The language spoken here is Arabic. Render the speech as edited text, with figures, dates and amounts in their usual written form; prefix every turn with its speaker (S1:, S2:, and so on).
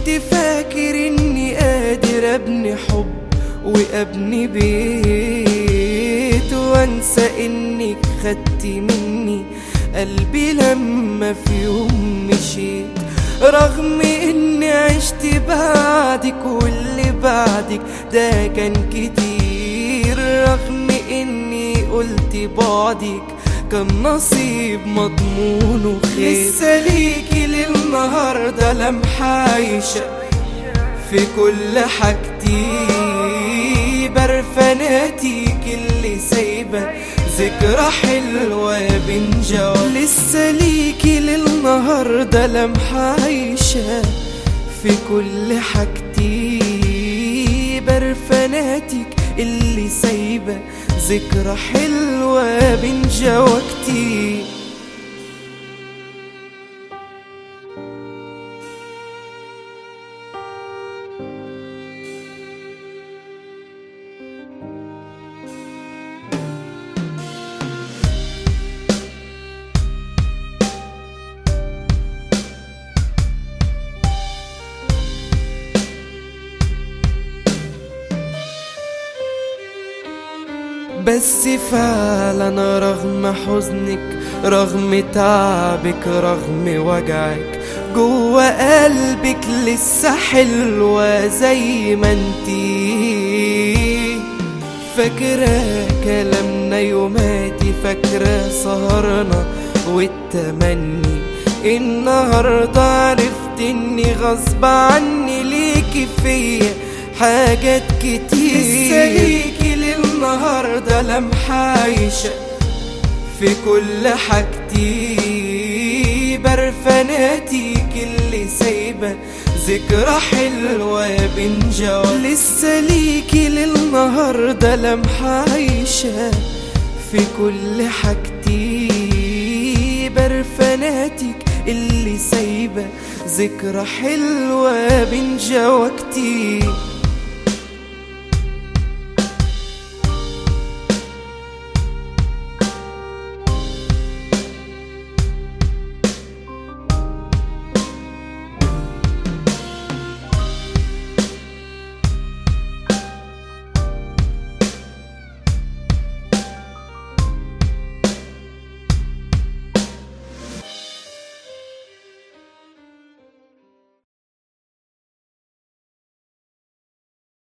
S1: كنت فاكر اني قادر ابني حب وابني بيت، وانسى انك خدتي مني قلبي لما في يوم مشيت. رغم اني عشت بعدك واللي بعدك ده كان كتير، رغم اني قلت بعدك كان نصيب مضمون وخير. لسه ليكي للنهارده لمحة عايشة في كل حاجتي، برفاناتك اللي سايبة ذكرى حلوة بنجاوب. لسه ليكي للنهارده لمحة عايشة في كل حاجتي، برفاناتك اللي سايبة ذكرى حلوة بنجاوكتي. بس فعلا رغم حزنك، رغم تعبك، رغم وجعك، جوا قلبك لسه حلوة زي ما انتي. فاكرة كلامنا يوماتي، فاكرة سهرنا والتمني. النهاردة عرفت اني غصب عني ليكي فيا حاجات كتير. لسه ليكي للنهاردة لمحة عايشة في كل حاجتي، برفاناتك اللي سايبة ذكرى حلوة بنجاوب. لسه ليكي للنهاردة لمحة عايشة في كل حاجتي، برفاناتك اللي سايبة ذكرى حلوة بنجاوكتي.